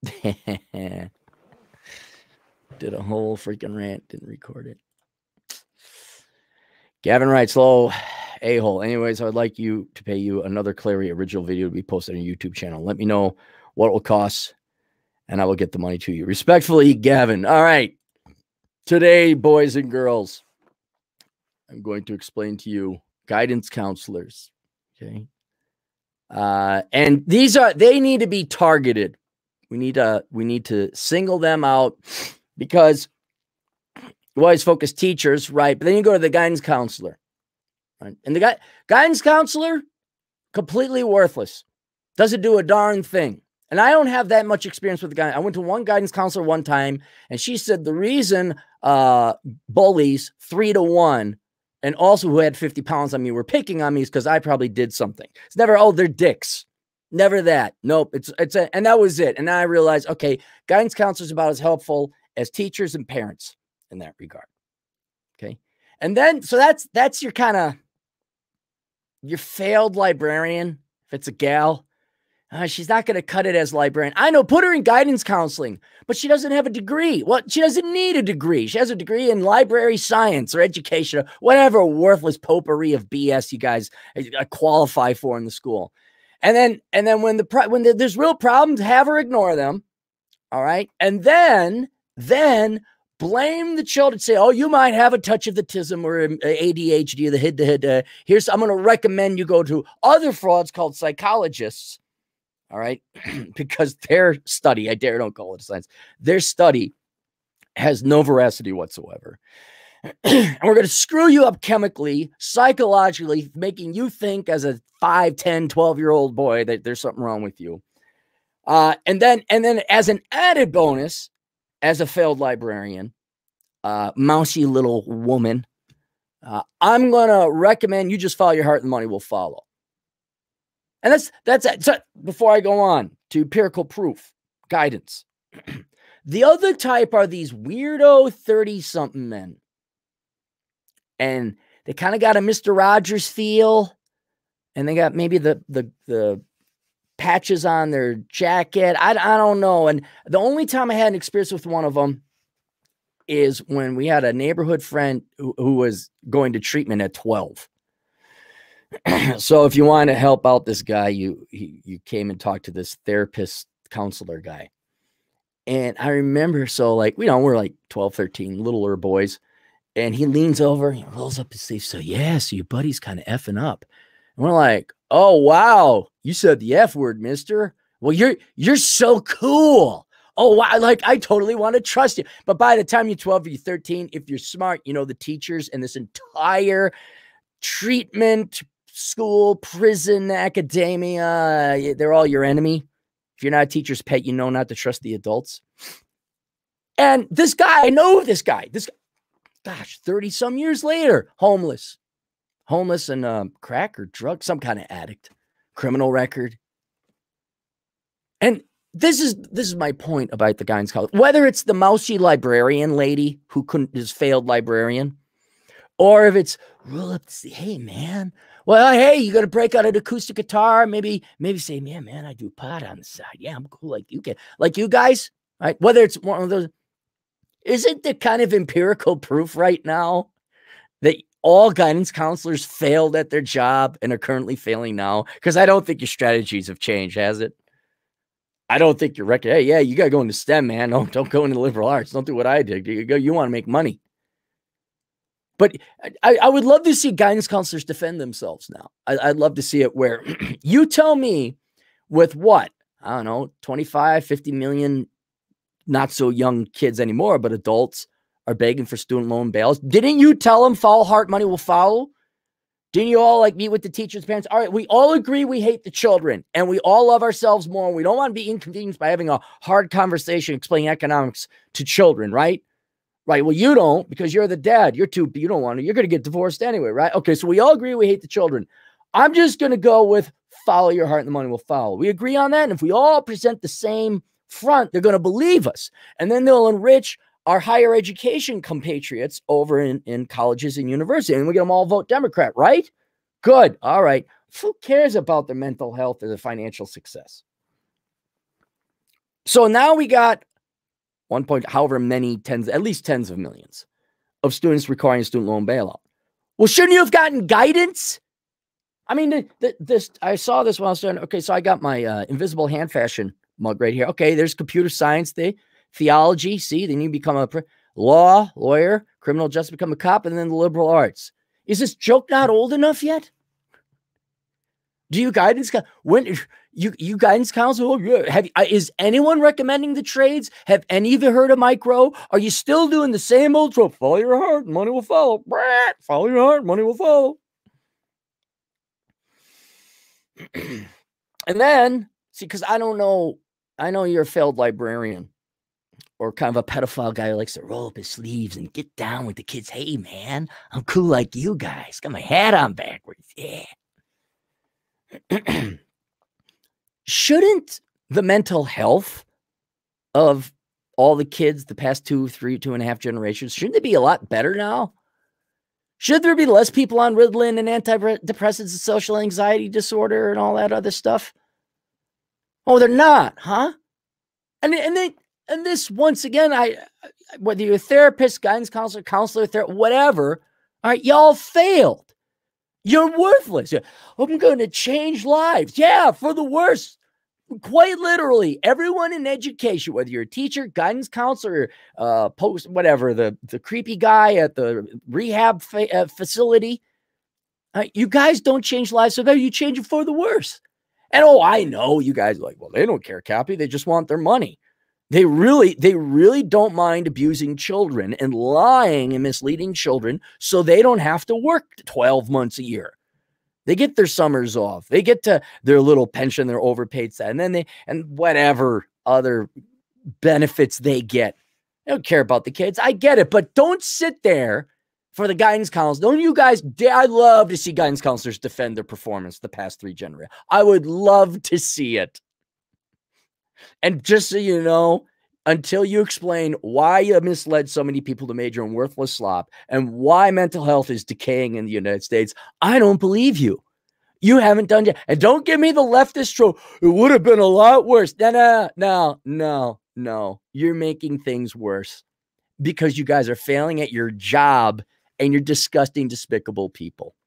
Did a whole freaking rant, didn't record it. Gavin writes, low a-hole. Anyways, I would like you to pay you another Clary original video to be posted on your YouTube channel. Let me know what it will cost, and I will get the money to you. Respectfully, Gavin. All right. Today, boys and girls, I'm going to explain to you guidance counselors. Okay. And they need to be targeted. We need to single them out because you always focus teachers, right? But then you go to the guidance counselor, right? And the guidance counselor, completely worthless. Doesn't do a darn thing. And I don't have that much experience with the guy. I went to one guidance counselor one time, and she said the reason bullies 3-to-1 and also who had 50 pounds on me were picking on me is because I probably did something. It's never, oh, they're dicks. Never that. Nope. And that was it. And then I realized, okay, guidance counselors about as helpful as teachers and parents in that regard. Okay. And then, so that's your kind of, your failed librarian. If it's a gal, she's not going to cut it as librarian. I know, put her in guidance counseling, but she doesn't have a degree. Well, she doesn't need a degree. She has a degree in library science or education or whatever worthless potpourri of BS you guys qualify for in the school. And then when there's real problems, have her ignore them. All right. And then blame the children. Say, oh, you might have a touch of autism or ADHD, the head. Here's, I'm going to recommend you go to other frauds called psychologists. All right. Because their study, I dare don't call it science, their study has no veracity whatsoever. And we're going to screw you up chemically, psychologically, making you think as a 5, 10, 12-year-old boy that there's something wrong with you. And then as an added bonus, as a failed librarian, mousy little woman, I'm going to recommend you just follow your heart and money will follow. And that's it. So before I go on to empirical proof, guidance. The other type are these weirdo 30-something men. And they kind of got a Mr. Rogers feel. And they got maybe the patches on their jacket. I don't know. And the only time I had an experience with one of them is when we had a neighborhood friend who was going to treatment at 12. So if you want to help out this guy, you came and talked to this therapist counselor guy. And I remember, so like, we're like 12, 13, littler boys. And he leans over, he rolls up his sleeve. So yeah, so your buddy's kind of effing up. And we're like, oh, wow. You said the F word, mister. Well, you're so cool. Oh, wow. Like, I totally want to trust you. But by the time you're 12 or you're 13, if you're smart, the teachers and this entire treatment, school, prison, academia, they're all your enemy. If you're not a teacher's pet, you know not to trust the adults. And this guy, I know this guy, gosh, 30-some years later, homeless and crack or drug, some kind of addict, criminal record. And this is my point about the guidance counselor. Whether it's the mousy librarian lady who is failed librarian, or if it's roll up to say, hey man, well, hey, you got to break out an acoustic guitar, maybe say, man, I do pot on the side. Yeah, I'm cool like you guys, right? Whether it's one of those. Isn't the kind of empirical proof right now that all guidance counselors failed at their job and are currently failing now? Because I don't think your strategies have changed, has it? I don't think you're hey, yeah, you got to go into STEM, man. No, don't go into liberal arts. Don't do what I did. You want to make money. But I would love to see guidance counselors defend themselves now. I'd love to see it where you tell me with what? I don't know, 25, 50 million not so young kids anymore, but adults are begging for student loan bails. Didn't you tell them follow heart, money will follow? Didn't you all meet with the teachers' parents? All right, we all agree we hate the children and we all love ourselves more. And we don't want to be inconvenienced by having a hard conversation explaining economics to children, right? Right. Well, you don't because you're the dad. You don't want to. You're going to get divorced anyway, right? Okay, so we all agree we hate the children. I'm just going to go with follow your heart and the money will follow. We agree on that. And if we all present the same front, they're going to believe us. And then they'll enrich our higher education compatriots over in colleges and universities. And we get them all vote Democrat, right? Good. All right. Who cares about their mental health or their financial success? So now we got however many at least tens of millions of students requiring student loan bailout. Well, shouldn't you have gotten guidance? I mean, I saw this while I was doing. Okay, so I got my invisible hand fashion mug right here. Okay, there's computer science, theology. See, then you become a lawyer, criminal justice, become a cop, and then the liberal arts. Is this joke not old enough yet? Do you guidance when you guidance counsel? Is anyone recommending the trades? Have any of you heard of micro? Are you still doing the same old trope? Follow your heart, money will follow. Follow your heart, money will follow. And then, see, because I don't know, I know you're a failed librarian or kind of a pedophile guy who likes to roll up his sleeves and get down with the kids. Hey, man, I'm cool like you guys. Got my hat on backwards. Yeah. Shouldn't the mental health of all the kids the past 2.5 generations, shouldn't it be a lot better now? Should there be less people on Ritalin and antidepressants and social anxiety disorder and all that other stuff? Oh, they're not, huh? And this, once again, whether you're a therapist, guidance counselor, whatever, all right, y'all failed. You're worthless. I'm going to change lives. Yeah, for the worse. Quite literally, everyone in education, whether you're a teacher, guidance counselor, whatever, the creepy guy at the rehab facility, you guys don't change lives, so better you change it for the worse. And I know you guys are like, well, they don't care, Cappy. They just want their money. They really don't mind abusing children and lying and misleading children so they don't have to work 12 months a year. They get their summers off. They get to their little pension, their overpaid side, and then and whatever other benefits they get. They don't care about the kids. I get it, but don't sit there for the guidance counselors. Don't you guys? I'd love to see guidance counselors defend their performance the past 3 generations. I would love to see it. And just so you know, until you explain why you misled so many people to major in worthless slop and why mental health is decaying in the United States, I don't believe you. You haven't done yet. And don't give me the leftist trope. It would have been a lot worse. No. You're making things worse because you guys are failing at your job and you're disgusting, despicable people.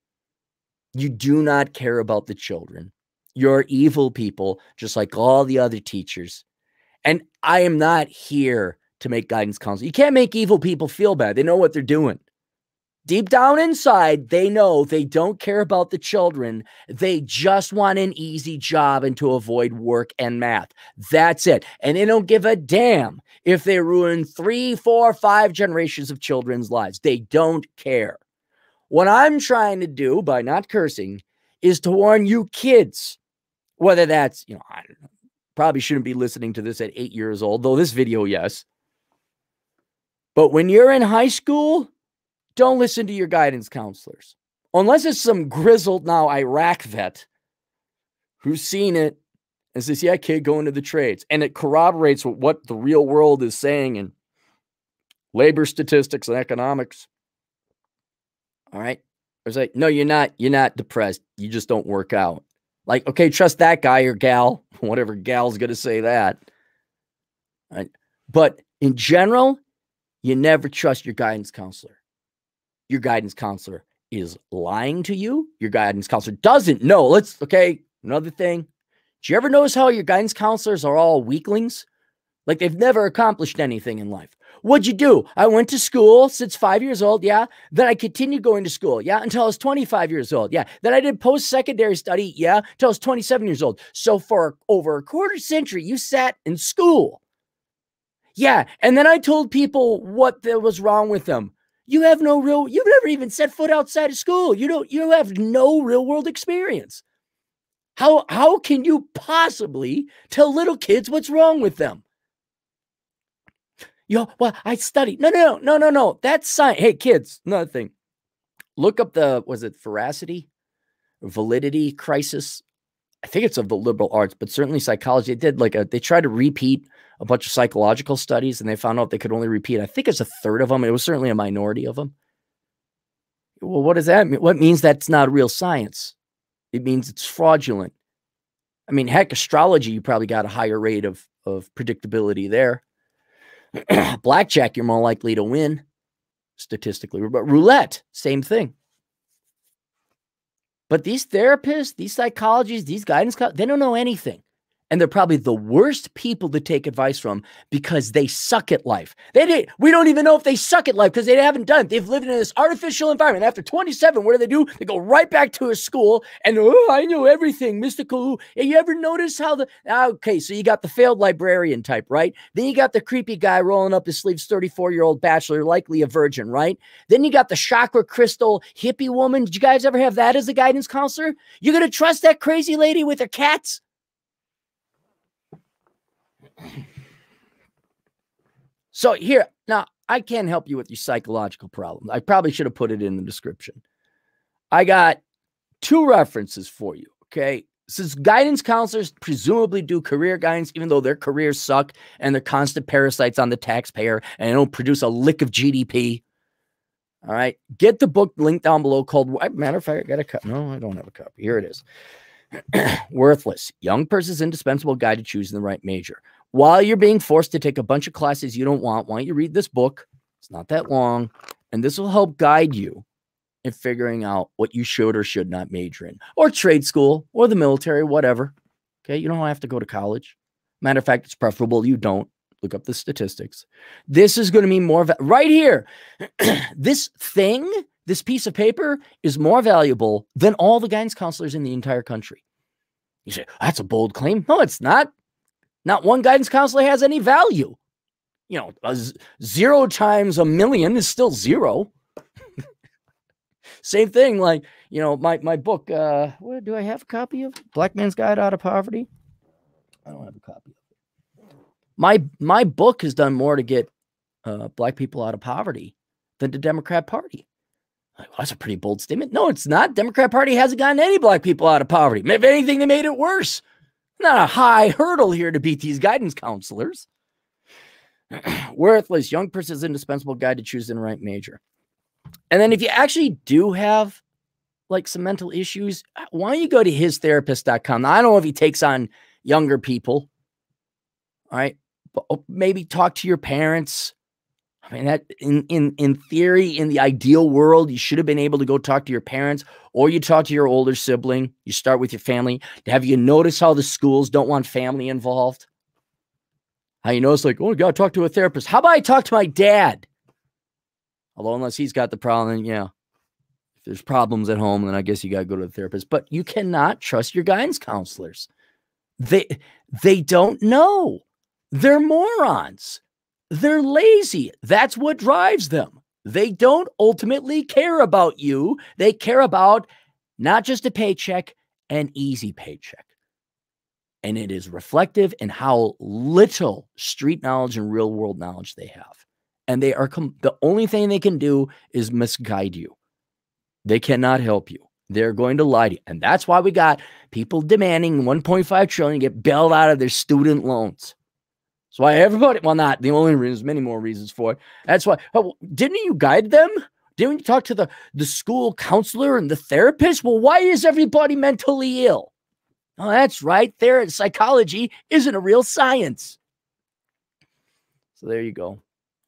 You do not care about the children. You're evil people, just like all the other teachers. And I am not here to make guidance counselors. You can't make evil people feel bad. They know what they're doing. Deep down inside, they know they don't care about the children. They just want an easy job and to avoid work and math. That's it. And they don't give a damn if they ruin 3, 4, 5 generations of children's lives. They don't care. What I'm trying to do by not cursing is to warn you kids, whether that's, I don't know, probably shouldn't be listening to this at 8 years old, though this video, yes. But when you're in high school, don't listen to your guidance counselors. Unless it's some grizzled now Iraq vet who's seen it and says, yeah, kid, go into the trades. And it corroborates what the real world is saying in labor statistics and economics. All right. I was like, no, you're not depressed. You just don't work out. Like, okay, trust that guy or gal, whatever gal's going to say that. Right. But in general, you never trust your guidance counselor. Your guidance counselor is lying to you. Your guidance counselor doesn't know. Another thing. Did you ever notice how your guidance counselors are all weaklings? Like they've never accomplished anything in life. What'd you do? I went to school since 5 years old. Yeah. Then I continued going to school. Yeah. Until I was 25 years old. Yeah. Then I did post-secondary study. Yeah. Until I was 27 years old. So for over a quarter century, you sat in school. Yeah. And then I told people what was wrong with them. You've never even set foot outside of school. You have no real world experience. How can you possibly tell little kids what's wrong with them? Well, I studied. No. That's science. Hey, kids, another thing. Look up validity crisis. I think it's of the liberal arts, but certainly psychology. They tried to repeat a bunch of psychological studies and they found out they could only repeat, I think it's 1/3 of them. It was certainly a minority of them. Well, what does that mean? What means that's not real science? It means it's fraudulent. I mean, heck, astrology, you probably got a higher rate of of predictability there. Blackjack, you're more likely to win statistically, but roulette, same thing. But these therapists, these psychologists, these guidance, they don't know anything. And they're probably the worst people to take advice from because they suck at life. We don't even know if they suck at life because they haven't done it. They've lived in this artificial environment. After 27, what do? They go right back to a school and, oh, I know everything, mystical. You ever notice how okay, so you got the failed librarian type, right? Then you got the creepy guy rolling up his sleeves, 34-year-old bachelor, likely a virgin, right? Then you got the chakra crystal hippie woman. Did you guys ever have that as a guidance counselor? You're going to trust that crazy lady with her cats? So here, now I can't help you with your psychological problem. I probably should have put it in the description. I got 2 references for you, okay? Since guidance counselors presumably do career guidance, even though their careers suck and they're constant parasites on the taxpayer and they don't produce a lick of GDP. All right, get the book linked down below called, matter of fact, I got a copy. No, I don't have a copy. Here it is. Worthless. Young person's indispensable guide to choosing the right major. While you're being forced to take a bunch of classes you don't want, why don't you read this book? It's not that long, and this will help guide you in figuring out what you should or should not major in, or trade school, or the military, whatever. Okay, you don't have to go to college. Matter of fact, it's preferable you don't. Look up the statistics. This is going to be more right here. This piece of paper is more valuable than all the guidance counselors in the entire country. You say, that's a bold claim. No, it's not. Not one guidance counselor has any value. You know, 0 times a million is still 0. Same thing, like, you know, my book, what do I have a copy of? Black Man's Guide Out of Poverty? I don't have a copy of it. My book has done more to get black people out of poverty than the Democrat Party. Like, well, that's a pretty bold statement. No, it's not. Democrat Party hasn't gotten any black people out of poverty. If anything, they made it worse. Not a high hurdle here to beat these guidance counselors. Worthless. Young person's indispensable guide to choosing the right major. And then if you actually do have like some mental issues, why don't you go to histherapist.com? Now, I don't know if he takes on younger people. All right. But maybe talk to your parents. I mean, that in theory, in the ideal world, you should have been able to go talk to your parents, or you talk to your older sibling. You start with your family. Have you noticed how the schools don't want family involved? How you notice, like, oh, you got to talk to a therapist. How about I talk to my dad? Although, unless he's got the problem, then, yeah, if there's problems at home, then I guess you got to go to the therapist. But you cannot trust your guidance counselors. They don't know. They're morons. They're lazy. That's what drives them. They don't ultimately care about you. They care about not just a paycheck, an easy paycheck. And it is reflective in how little street knowledge and real world knowledge they have. And they are the only thing they can do is misguide you. They cannot help you. They're going to lie to you. And that's why we got people demanding 1.5 trillion to get bailed out of their student loans. That's why everybody, well, not the only reason, many more reasons for it. That's why, oh, didn't you guide them? Didn't you talk to the school counselor and the therapist? Well, why is everybody mentally ill? Oh, that's right. Psychology isn't a real science. So there you go.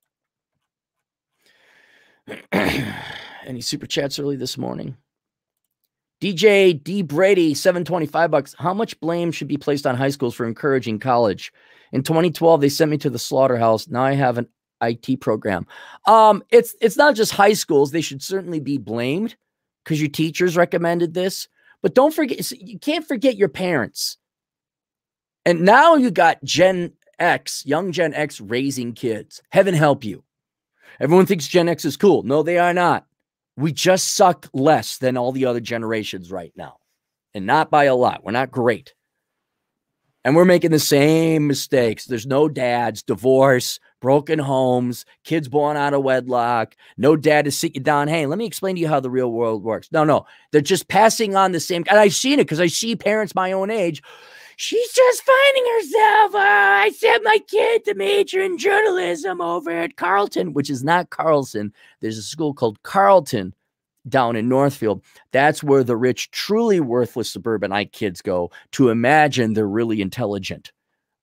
Any super chats early this morning? DJ D Brady, $725. How much blame should be placed on high schools for encouraging college? In 2012, they sent me to the slaughterhouse. Now I have an IT program. It's not just high schools. They should certainly be blamed because your teachers recommended this. But don't forget, you can't forget your parents. And now you got Gen X, young Gen X raising kids. Heaven help you. Everyone thinks Gen X is cool. No, they are not. We just suck less than all the other generations right now. And not by a lot. We're not great. And we're making the same mistakes. There's no dads, divorce, broken homes, kids born out of wedlock, no dad to sit you down. Hey, let me explain to you how the real world works. No. They're just passing on the same. And I've seen it because I see parents my own age. She's just finding herself. I sent my kid to major in journalism over at Carleton, which is not Carlson. There's a school called Carleton down in Northfield. That's where the rich, truly worthless suburbanite kids go to imagine they're really intelligent.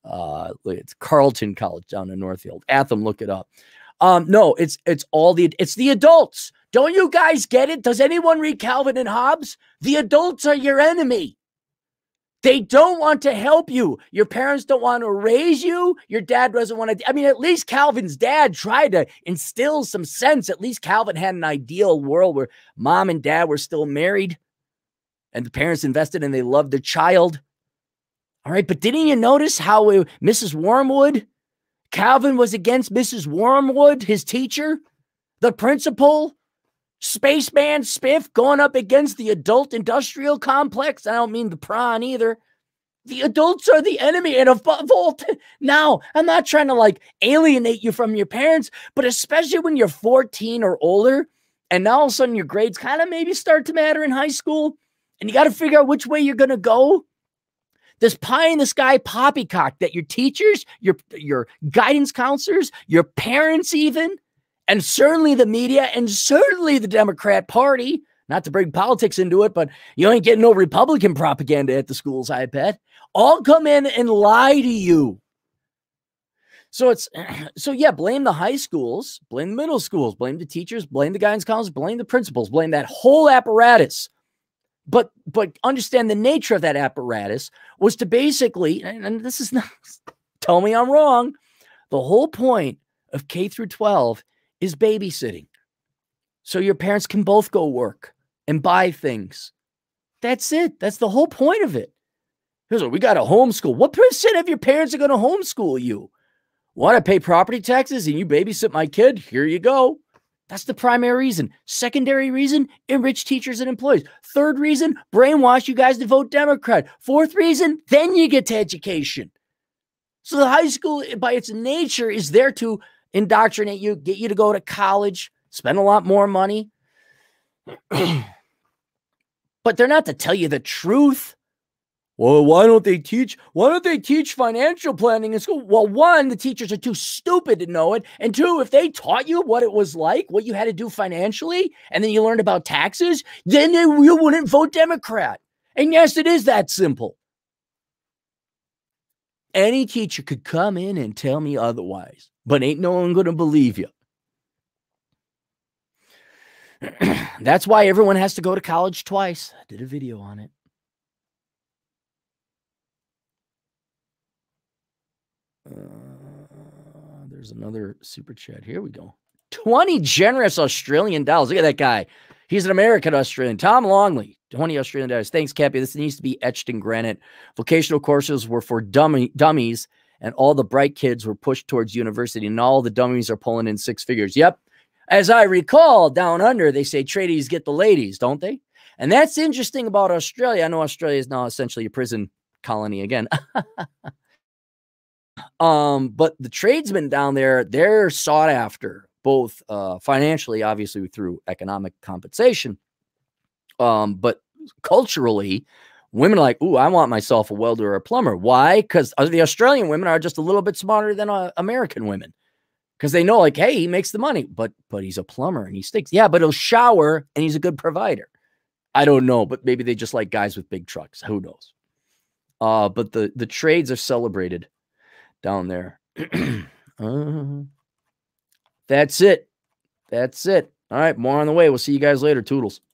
It's Carleton College down in Northfield. Atham, look it up. No, it's the adults. Don't you guys get it? Does anyone read Calvin and Hobbes? The adults are your enemy. They don't want to help you. Your parents don't want to raise you. Your dad doesn't want to. I mean, at least Calvin's dad tried to instill some sense. At least Calvin had an ideal world where mom and dad were still married and the parents invested and they loved their child. All right. But didn't you notice how Mrs. Wormwood, Calvin was against Mrs. Wormwood, his teacher, the principal, Spaceman Spiff going up against the adult industrial complex. I don't mean the prawn either. The adults are the enemy. And now, I'm not trying to like alienate you from your parents, but especially when you're 14 or older, and now all of a sudden your grades kind of maybe start to matter in high school, and you got to figure out which way you're going to go. This pie in the sky poppycock that your teachers, your guidance counselors, your parents even, and certainly the media and certainly the Democrat Party, not to bring politics into it, but you ain't getting no Republican propaganda at the schools, I bet, all come in and lie to you. So yeah, blame the high schools, blame the middle schools, blame the teachers, blame the guidance counselors, blame the principals, blame that whole apparatus. But understand the nature of that apparatus was to basically, and this is not, tell me I'm wrong, the whole point of K through 12 is babysitting. So your parents can both go work and buy things. That's it. That's the whole point of it. Here's what we got to homeschool. What percent of your parents are going to homeschool you? Want to pay property taxes and you babysit my kid? Here you go. That's the primary reason. Secondary reason, enrich teachers and employees. Third reason, brainwash you guys to vote Democrat. Fourth reason, then you get to education. So the high school, by its nature, is there to indoctrinate you, get you to go to college, spend a lot more money. But they're not to tell you the truth. Well, why don't they teach financial planning in school? Well, one, the teachers are too stupid to know it. And two, if they taught you what it was like, what you had to do financially, and then you learned about taxes, then you wouldn't vote Democrat. And yes, it is that simple. Any teacher could come in and tell me otherwise, but ain't no one going to believe you. That's why everyone has to go to college twice. I did a video on it. There's another super chat. Here we go. 20 generous Australian dollars. Look at that guy. He's an American Australian. Tom Longley, 20 Australian dollars. Thanks, Cappy. This needs to be etched in granite. Vocational courses were for dummies, and all the bright kids were pushed towards university, and all the dummies are pulling in six figures. Yep. As I recall, down under, they say tradies get the ladies, don't they? And that's interesting about Australia. I know Australia is now essentially a prison colony again. But the tradesmen down there, they're sought after, both financially, obviously through economic compensation, but culturally, women are like, ooh, I want myself a welder or a plumber. Why? Because the Australian women are just a little bit smarter than American women, because they know, like, hey, he makes the money, but he's a plumber and he stinks. Yeah, but he'll shower and he's a good provider. I don't know, but maybe they just like guys with big trucks. Who knows? But the trades are celebrated down there. That's it. That's it. All right, more on the way. We'll see you guys later. Toodles.